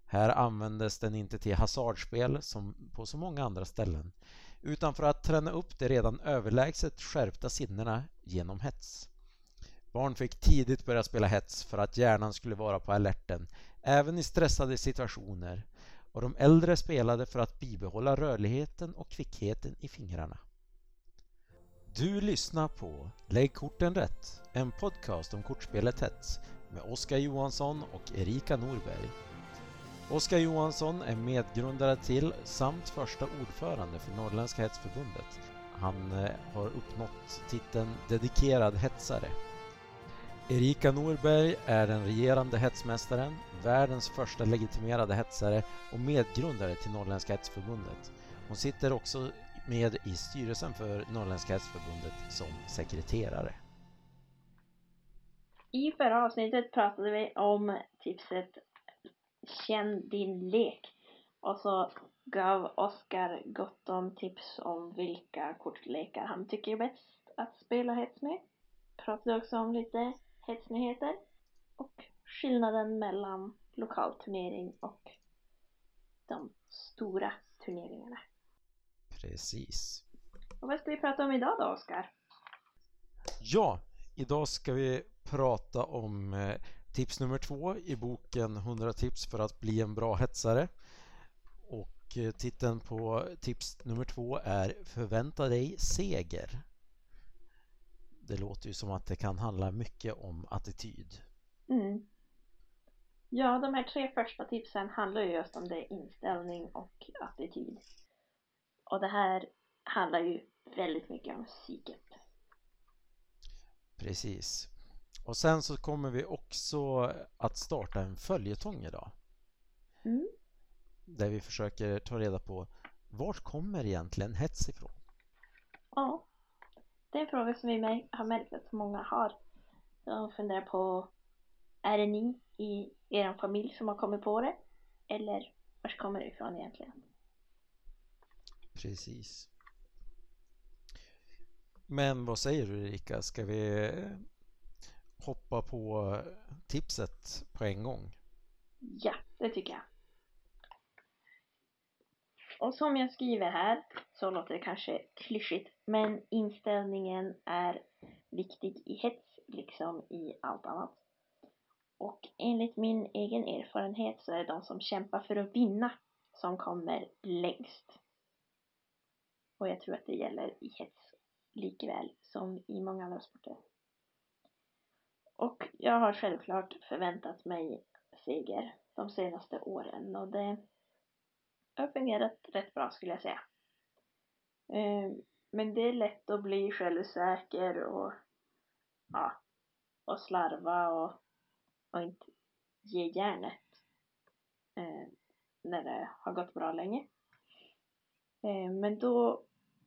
Här användes den inte till hasardspel som på så många andra ställen, utan för att träna upp de redan överlägset skärpta sinnena genom hets. Barn fick tidigt börja spela hets för att hjärnan skulle vara på alerten, även i stressade situationer, och de äldre spelade för att bibehålla rörligheten och kvickheten i fingrarna. Du lyssnar på Lägg korten rätt, en podcast om kortspelet hets med Oskar Johansson och Erika Norberg. Oskar Johansson är medgrundare till samt första ordförande för Norrländska hetsförbundet. Han har uppnått titeln dedikerad hetsare. Erika Norberg är den regerande hetsmästaren, världens första legitimerade hetsare och medgrundare till Norrländska hetsförbundet. Hon sitter också med i styrelsen för Norrländska hetsförbundet som sekreterare. I förra avsnittet pratade vi om tipset Känn din lek. Och så gav Oskar gott om tips om vilka kortlekar han tycker är bäst att spela hets med. Pratade också om lite hetsnyheter och skillnaden mellan lokalturnering och de stora turneringarna. Precis. Och vad ska vi prata om idag då, Oskar? Ja, idag ska vi prata om tips nummer 2 i boken 100 tips för att bli en bra hetsare. Och titeln på tips nummer 2 är Förvänta dig seger. Det låter ju som att det kan handla mycket om attityd. Mm. Ja, de här 3 första tipsen handlar ju just om det, inställning och attityd. Och det här handlar ju väldigt mycket om psyket. Precis. Och sen så kommer vi också att starta en följetong idag. Mm. Där vi försöker ta reda på vart kommer egentligen hets ifrån? Ja, det är en fråga som vi har märkt att många har. De funderar på, är det ni i er familj som har kommit på det? Eller var kommer det ifrån egentligen? Precis. Men vad säger du, Erika? Ska vi hoppa på tipset på en gång? Ja, det tycker jag. Och som jag skriver här så låter det kanske klyschigt, men inställningen är viktig i hets liksom i allt annat. Och enligt min egen erfarenhet så är det de som kämpar för att vinna som kommer längst. Och jag tror att det gäller i hets likväl som i många andra sporter. Och jag har självklart förväntat mig seger de senaste åren, och det har fungerat rätt bra skulle jag säga. Men det är lätt att bli självsäker och slarva och inte ge järnet när det har gått bra länge. Men då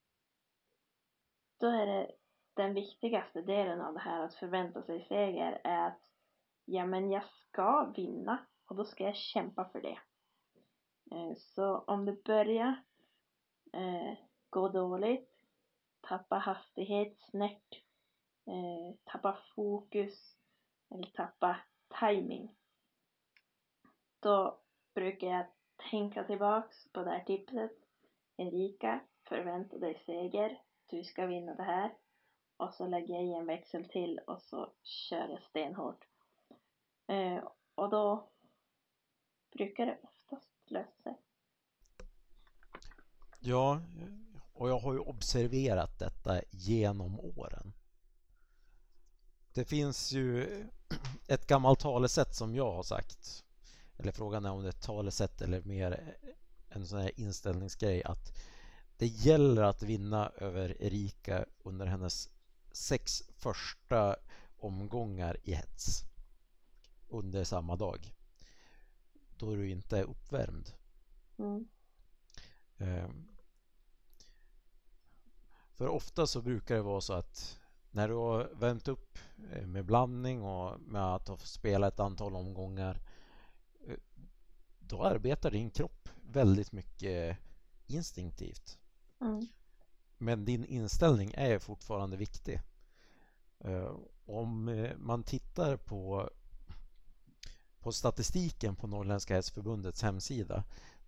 är det den viktigaste delen av det här att förvänta sig seger är att men jag ska vinna och då ska jag kämpa för det. Så om det börjar gå dåligt, tappa hastighet snett, tappa fokus eller tappa timing, då brukar jag tänka tillbaks på det här tipset. Erika, förvänta dig seger, du ska vinna det här, och så lägger jag i en växel till och så kör jag stenhårt, och då brukar det oftast lösa sig. Ja, och jag har ju observerat detta genom åren. Det finns ju ett gammalt talesätt som jag har sagt, eller frågan är om det är ett talesätt eller mer en sån här inställningsgrej, att det gäller att vinna över Erika under hennes 6 första omgångar i hets under samma dag, då du inte är uppvärmd. För ofta så brukar det vara så att när du har värmt upp med blandning och med att ha spelat ett antal omgångar, då arbetar din kropp väldigt mycket instinktivt. Men din inställning är fortfarande viktig. Om man tittar på på statistiken på Norrländska hästförbundets hemsida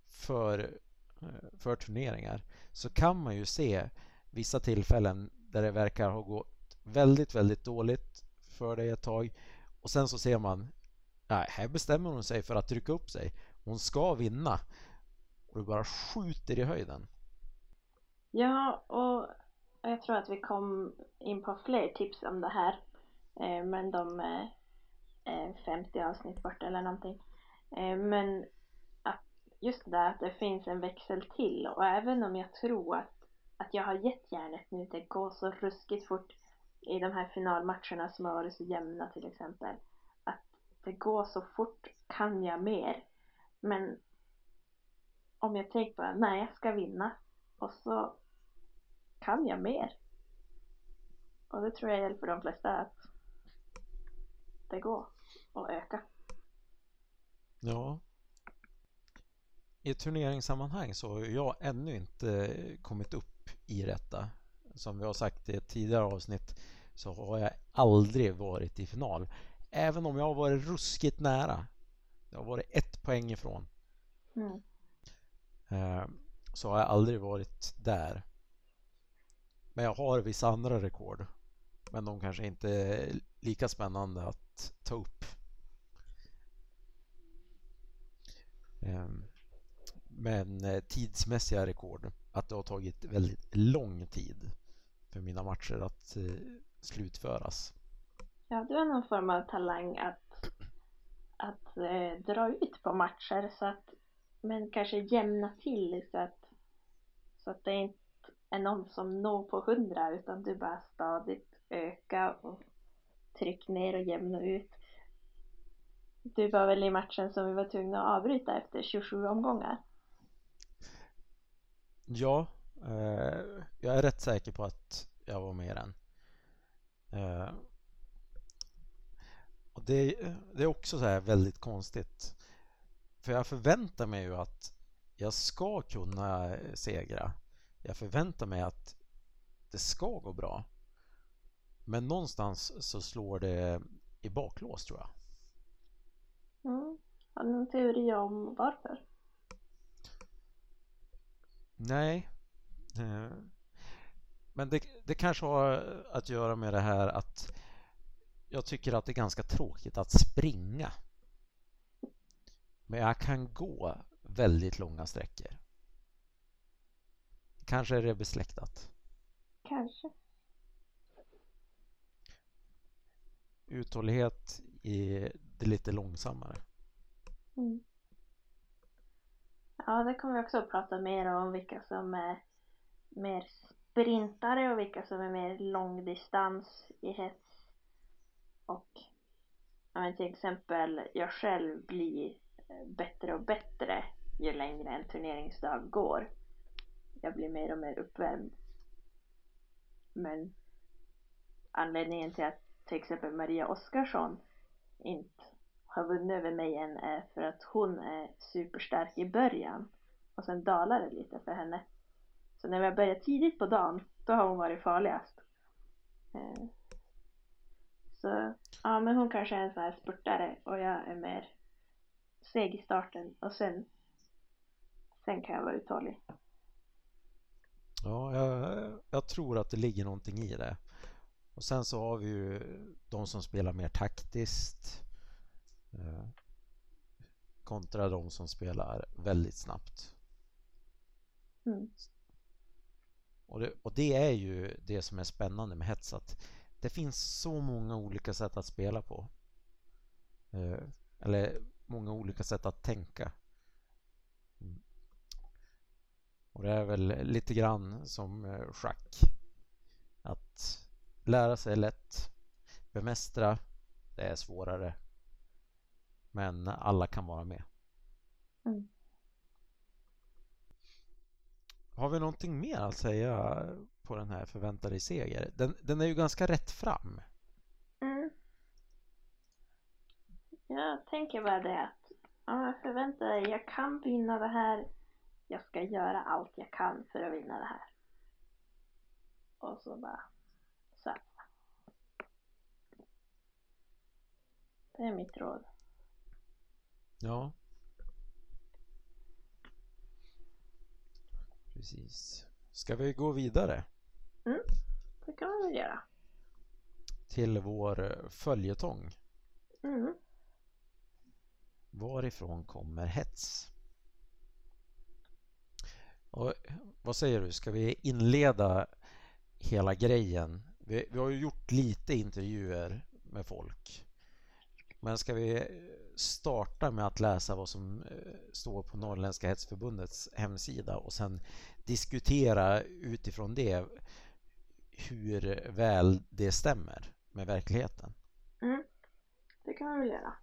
för turneringar, så kan man ju se vissa tillfällen där det verkar ha gått väldigt, väldigt dåligt för dig ett tag, och sen så ser man, nej, här bestämmer hon sig för att trycka upp sig. Hon ska vinna. Och du bara skjuter i höjden. Ja, och jag tror att vi kom in på fler tips om det här. Men de är 50 avsnitt bort eller någonting. Men att just det där att det finns en växel till. Och även om jag tror att jag har gett järnet nu, det går så ruskigt fort i de här finalmatcherna som har varit så jämna till exempel. Att det går så fort, kan jag mer. Men om jag tänker på, nej, jag ska vinna. Och så kan jag mer. Och det tror jag hjälper de flesta att det går att öka. Ja. I turneringssammanhang så har jag ännu inte kommit upp i detta. Som vi har sagt i ett tidigare avsnitt så har jag aldrig varit i final. Även om jag har varit ruskigt nära. Jag har varit 1 poäng ifrån. Så har jag aldrig varit där. Men jag har vissa andra rekord. Men de kanske inte är lika spännande att ta upp. Men tidsmässiga rekord. Att det har tagit väldigt lång tid för mina matcher att slutföras. Ja, du har någon form av talang att dra ut på matcher så att, men kanske jämna till så att det inte är någon som når på 100 utan du bara stadigt öka och tryck ner och jämna ut. Du var väl i matchen som vi var tvungna att avbryta efter 27 omgångar? Ja, jag är rätt säker på att jag var med i den. Och det är också så här väldigt konstigt. För jag förväntar mig ju att jag ska kunna segra. Jag förväntar mig att det ska gå bra. Men någonstans så slår det i baklås, tror jag. Har du någon teori om varför? Nej. Men det kanske har att göra med det här att jag tycker att det är ganska tråkigt att springa. Men jag kan gå väldigt långa sträckor. Kanske är det besläktat. Kanske. Uthållighet är det lite långsammare. Ja, det kommer vi också att prata mer om, vilka som är mer sprintare och vilka som är mer långdistans i hets. Och till exempel jag själv blir bättre och bättre ju längre en turneringsdag går. Jag blir mer och mer uppvärmd. Men anledningen till att till exempel Maria Oskarsson inte har vunnit över mig än är för att hon är superstark i början och sen dalar det lite för henne. Så när vi börjar tidigt på dagen, då har hon varit farligast. Så ja, men hon kanske är en sån här spurtare och jag är mer seg i starten och sen kan jag vara uthållig. Ja, jag tror att det ligger någonting i det. Och sen så har vi ju de som spelar mer taktiskt kontra de som spelar väldigt snabbt. Och det är ju det som är spännande med hets, att det finns så många olika sätt att spela på. Eller många olika sätt att tänka. Och det är väl lite grann som schack. Att lära sig är lätt. Bemästra, det är svårare. Men alla kan vara med. Har vi någonting mer att säga på den här förväntade seger? Den är ju ganska rätt fram. Jag tänker bara det att jag förväntar mig, jag kan vinna det här. Jag ska göra allt jag kan för att vinna det här. Och så bara satsa. Det är mitt råd. Ja, precis. Ska vi gå vidare Det kan man väl göra. till vår följetong? Mm. Varifrån kommer hets? Och vad säger du? Ska vi inleda hela grejen? Vi har ju gjort lite intervjuer med folk. Men ska vi starta med att läsa vad som står på Norrländska hetsförbundets hemsida och sen diskutera utifrån det hur väl det stämmer med verkligheten? Det kan man väl göra.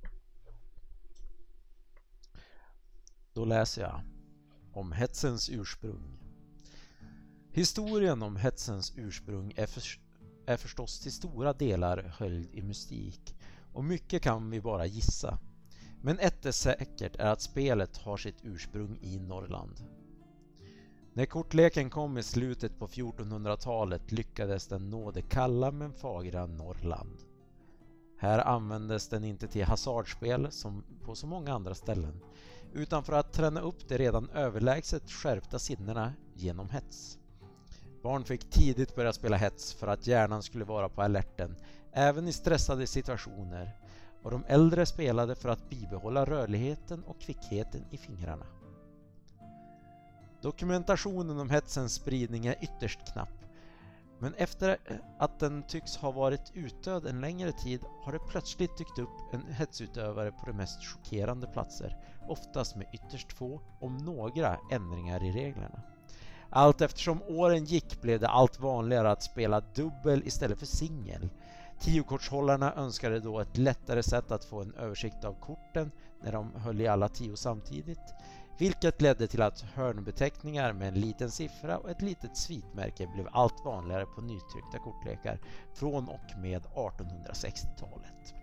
Då läser jag om hetsens ursprung. Historien om hetsens ursprung är förstås till stora delar höljd i mystik och mycket kan vi bara gissa. Men ett är säkert är att spelet har sitt ursprung i Norrland. När kortleken kom i slutet på 1400-talet lyckades den nå det kalla men fagra Norrland. Här användes den inte till hasardspel som på så många andra ställen, utan för att träna upp de redan överlägset skärpta sinnena genom hets. Barn fick tidigt börja spela hets för att hjärnan skulle vara på alerten även i stressade situationer, och de äldre spelade för att bibehålla rörligheten och kvickheten i fingrarna. Dokumentationen om hetsens spridning är ytterst knapp, men efter att den tycks ha varit utdöd en längre tid har det plötsligt dykt upp en hetsutövare på de mest chockerande platser, oftast med ytterst få, om några, ändringar i reglerna. Allt eftersom åren gick blev det allt vanligare att spela dubbel istället för singel. 10-kortshållarna önskade då ett lättare sätt att få en översikt av korten när de höll i alla 10 samtidigt, vilket ledde till att hörnbeteckningar med en liten siffra och ett litet svitmärke blev allt vanligare på nytryckta kortlekar från och med 1860-talet.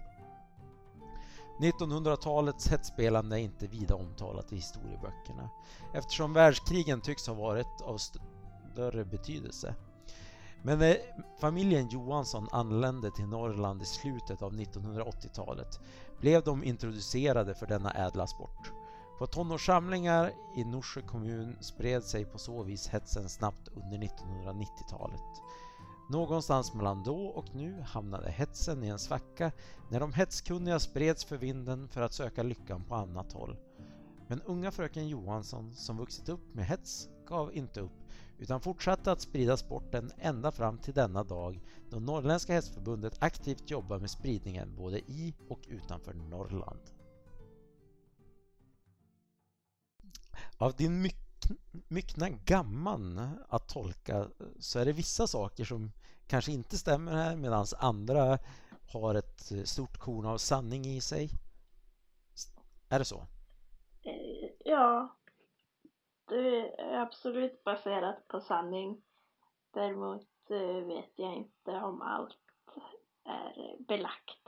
1900-talets hetsspelande är inte vida omtalat i historieböckerna, eftersom världskrigen tycks ha varit av större betydelse. Men när familjen Johansson anlände till Norrland i slutet av 1980-talet blev de introducerade för denna ädla sport. På tonårssamlingar i Norsjö kommun spred sig på så vis hetsen snabbt under 1990-talet. Någonstans mellan då och nu hamnade hetsen i en svacka när de hetskunniga spreds för vinden för att söka lyckan på annat håll. Men unga fröken Johansson, som vuxit upp med hets, gav inte upp utan fortsatte att sprida sporten ända fram till denna dag då Norrländska hetsförbundet aktivt jobbar med spridningen både i och utanför Norrland. Av din myckna gamman att tolka så är det vissa saker som kanske inte stämmer här, medan andra har ett stort korn av sanning i sig. Är det så? Ja, det är absolut baserat på sanning. Däremot vet jag inte om allt är belagt.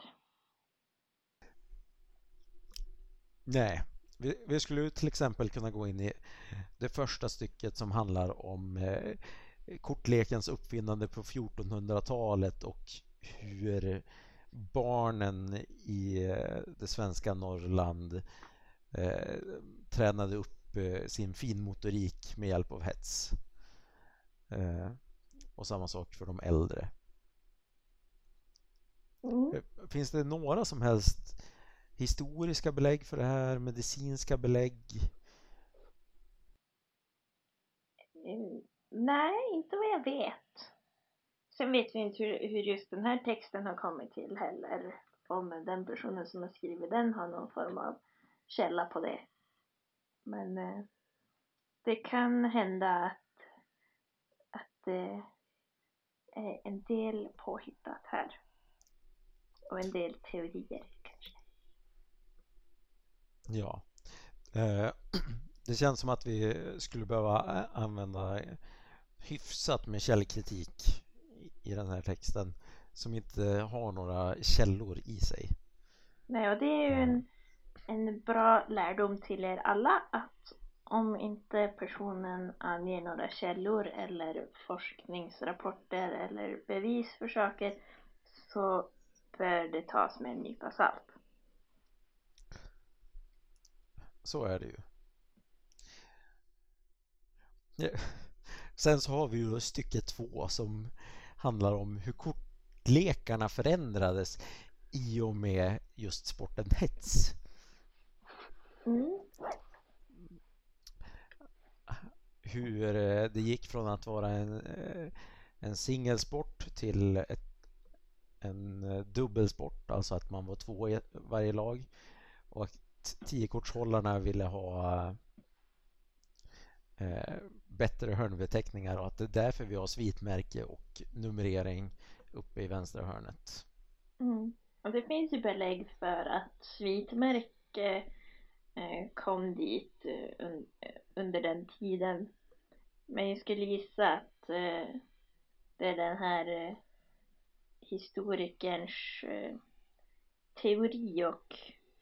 Nej, vi skulle till exempel kunna gå in i det första stycket som handlar om kortlekens uppfinnande på 1400-talet och hur barnen i det svenska Norrland tränade upp sin finmotorik med hjälp av hets. Och samma sak för de äldre. Finns det några som helst historiska belägg för det här? Medicinska belägg? Nej, inte vad jag vet. Sen vet vi inte hur just den här texten har kommit till heller. Om den personen som har skrivit den har någon form av källa på det. Men det kan hända att det är en del påhittat här. Och en del teorier kanske. Ja. Det känns som att vi skulle behöva använda hyfsat med källkritik i den här texten som inte har några källor i sig. Nej, och det är ju en bra lärdom till er alla, att om inte personen anger några källor eller forskningsrapporter eller bevis för saker, så bör det tas med en nypa salt. Så är det ju. Ja. Sen så har vi ju stycke 2 som handlar om hur kortlekarna förändrades i och med just sporten hets. Hur det gick från att vara en singelsport till en dubbelsport, alltså att man var 2 i varje lag, och att 10-kortshållarna ville ha bättre hörnbeteckningar, och att det är därför vi har svitmärke och numrering uppe i vänstra hörnet. Och det finns ju belägg för att svitmärke kom dit under den tiden. Men jag skulle gissa att det är den här historikerns teori och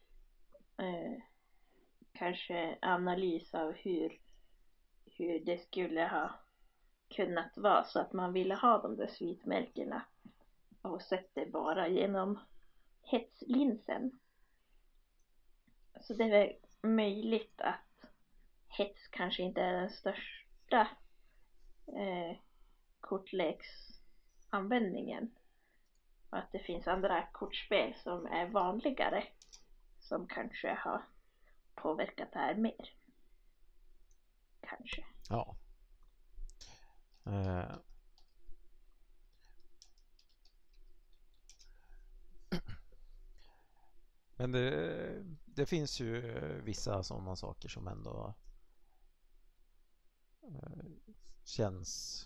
kanske analys av hur det skulle ha kunnat vara, så att man ville ha de där svitmärkena och sett det bara genom hetslinsen. Så det är väl möjligt att hets kanske inte är den största kortleksanvändningen, och att det finns andra kortspel som är vanligare som kanske har påverkat det här mer. Kanske. Ja. Men det finns ju vissa sådana saker som ändå känns,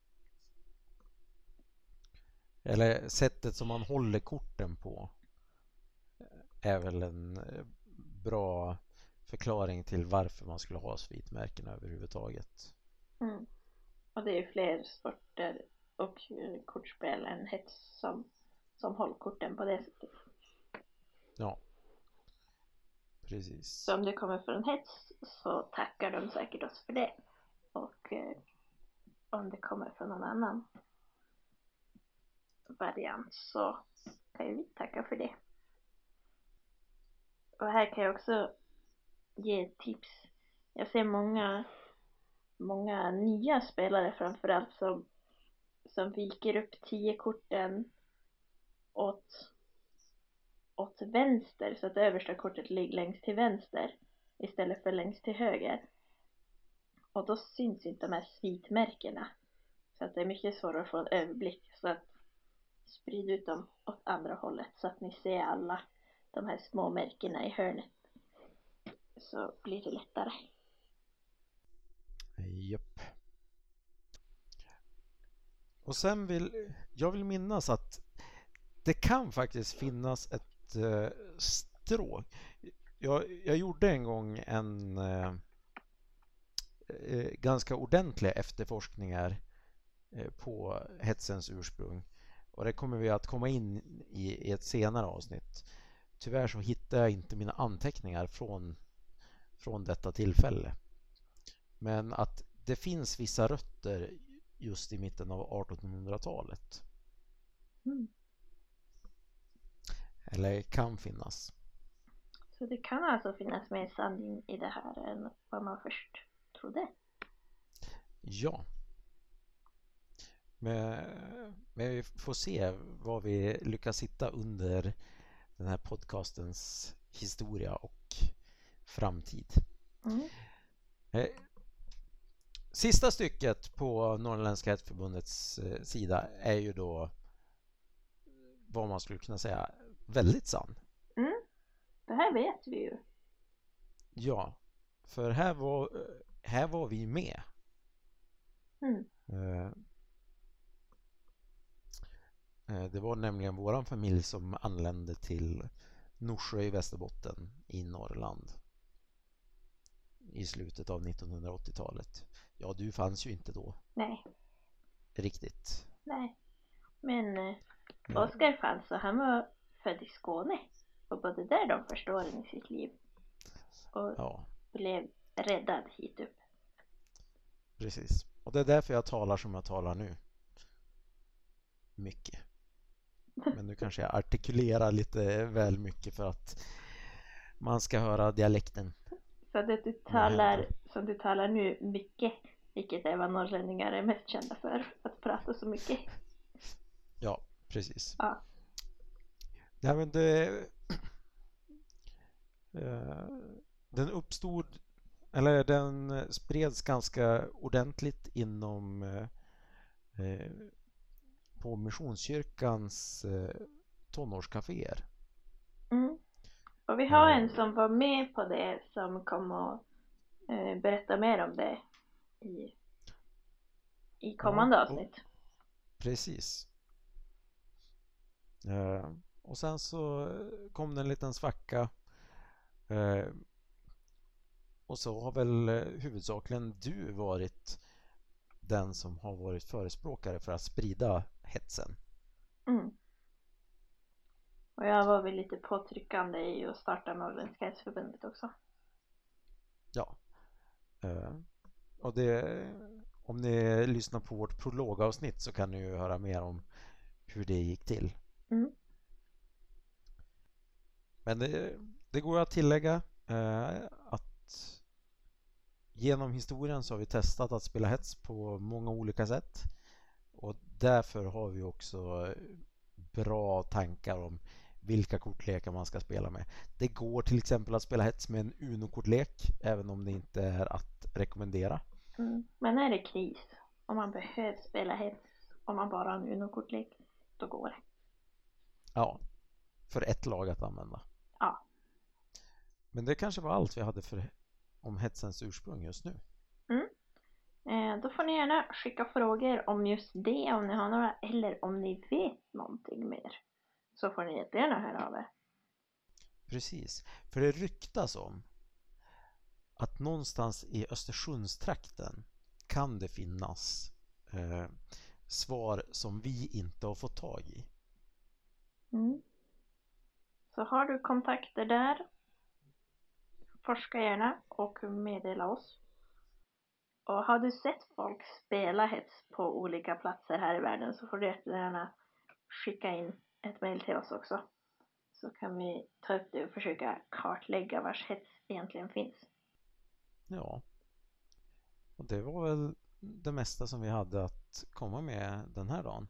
eller sättet som man håller korten på är väl en bra förklaring till varför man skulle ha svitmärken överhuvudtaget. Och det är fler sporter och kortspel än hets som håller korten på det sättet. Ja, precis. Så om det kommer från hets så tackar de säkert oss för det. Och om det kommer från någon annan variant så kan vi tacka för det. Och här kan jag också ge ett tips. Jag ser många nya spelare framförallt som viker upp 10-korten åt vänster, så att det översta kortet ligger längst till vänster istället för längst till höger. Och då syns inte de här svitmärkena, så att det är mycket svårare att få en överblick. Så att sprid ut dem åt andra hållet så att ni ser alla de här små märkena i hörnet, så blir det lättare. Japp. Och sen vill jag minnas att det kan faktiskt finnas ett stråk. Jag gjorde en gång en ganska ordentliga efterforskningar på hetsens ursprung, och det kommer vi att komma in i ett senare avsnitt. Tyvärr så hittar jag inte mina anteckningar från detta tillfälle, men att det finns vissa rötter just i mitten av 1800-talet. Eller kan finnas. Så det kan alltså finnas mer sanning i det här än vad man först trodde. Ja. Men vi får se vad vi lyckas hitta under den här podcastens historia och framtid. Sista stycket på Norrländska Hetsförbundets sida är ju då vad man skulle kunna säga väldigt sann. Det här vet vi ju. Ja, för här var vi med. Det var nämligen våran familj som anlände till Norsjö i Västerbotten i Norrland i slutet av 1980-talet. Ja, du fanns ju inte då. Nej. Riktigt. Nej. Men Oskar fanns, och han var född i Skåne och bodde där de första åren i sitt liv. Och blev räddad hit upp. Precis. Och det är därför jag talar som jag talar nu. Mycket. Men nu kanske jag artikulerar lite väl mycket för att man ska höra dialekten. Så att du talar nu mycket, vilket är vad norrlänningar är mest kända för, att prata så mycket. Ja, precis. Ja. Ja, men den spreds ganska ordentligt inom på Missionskyrkans tonårscaféer. Mm. Och vi har en som var med på det som kom och berätta mer om det i kommande avsnitt. Precis. Och sen så kom det en liten svacka. Och så har väl huvudsakligen du varit den som har varit förespråkare för att sprida hetsen. Mm. Och jag var väl lite påtryckande i att starta Norrländska hetsförbundet också. Ja. Och om ni lyssnar på vårt prologavsnitt så kan ni ju höra mer om hur det gick till. Mm. Men det går att tillägga att genom historien så har vi testat att spela hets på många olika sätt. Och därför har vi också bra tankar om vilka kortlekar man ska spela med. Det går till exempel att spela hets med en Uno-kortlek, även om det inte är att rekommendera. Mm. Men är det kris, om man behöver spela hets, om man bara har en Uno-kortlek, då går det. Ja, för ett lag att använda. Ja. Men det kanske var allt vi hade om hetsens ursprung just nu. Då får ni gärna skicka frågor om just det, om ni har några, eller om ni vet någonting mer. Så får ni jättegärna höra av er. Precis, för det ryktas om att någonstans i Östersundstrakten kan det finnas svar som vi inte har fått tag i. Mm. Så har du kontakter där, forska gärna och meddela oss. Och har du sett folk spela hets på olika platser här i världen, så får du jättegärna skicka in ett mejl till oss också. Så kan vi ta upp det och försöka kartlägga vars hets egentligen finns. Ja, och det var väl det mesta som vi hade att komma med den här dagen.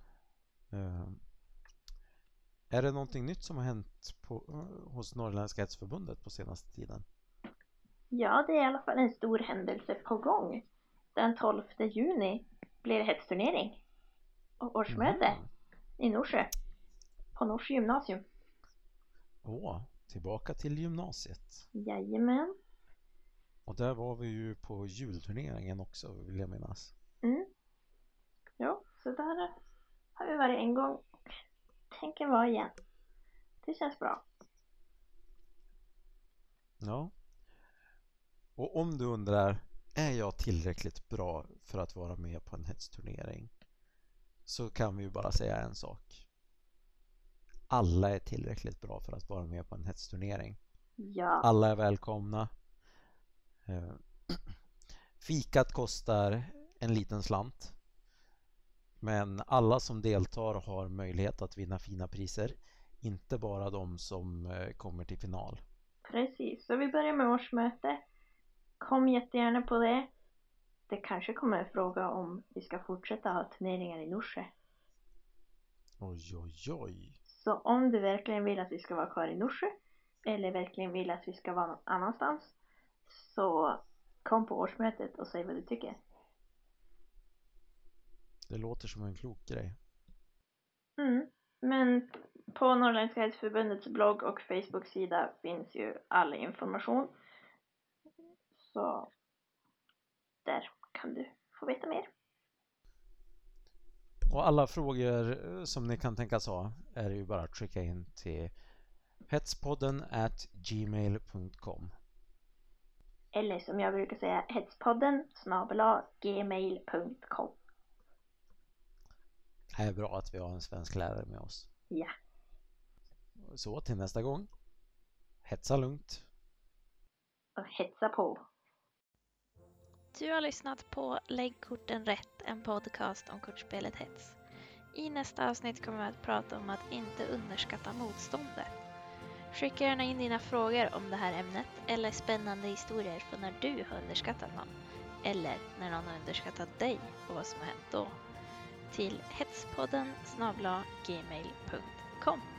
Är det någonting nytt som har hänt hos Norrländska hetsförbundet på senaste tiden? Ja, det är i alla fall en stor händelse på gång. Den 12 juni blir det hetsturnering och årsmöte i Norsjö, på Norsjö gymnasium. Tillbaka till gymnasiet. Jajamän. Och där var vi ju på julturneringen också, vill jag minnas. Ja, så där har vi varit en gång och tänker vara igen. Det känns bra. Ja. Och om du undrar, är jag tillräckligt bra för att vara med på en hetsturnering? Så kan vi ju bara säga en sak. Alla är tillräckligt bra för att vara med på en hetsturnering. Ja. Alla är välkomna. Fikat kostar en liten slant. Men alla som deltar har möjlighet att vinna fina priser. Inte bara de som kommer till final. Precis, så vi börjar med årsmöte. Kom jättegärna på det. Det kanske kommer en fråga om vi ska fortsätta ha turneringar i Norsjö. Oj. Så om du verkligen vill att vi ska vara kvar i Norsjö, eller verkligen vill att vi ska vara någon annanstans, så kom på årsmötet och säg vad du tycker. Det låter som en klok grej. Men på Norrländska hetsförbundets blogg och Facebook-sida finns ju all information. Så där kan du få veta mer. Och alla frågor som ni kan tänkas ha är ju bara att skicka in till hetspodden@gmail.com. Eller som jag brukar säga, hetspodden@gmail.com. Det är bra att vi har en svensk lärare med oss. Ja. Så till nästa gång. Hetsa lugnt. Och hetsa på. Du har lyssnat på Lägg korten rätt, en podcast om kortspelet hets. I nästa avsnitt kommer vi att prata om att inte underskatta motståndet. Skicka gärna in dina frågor om det här ämnet eller spännande historier från när du har underskattat någon. Eller när någon har underskattat dig och vad som har hänt då. Till hetspodden @gmail.com.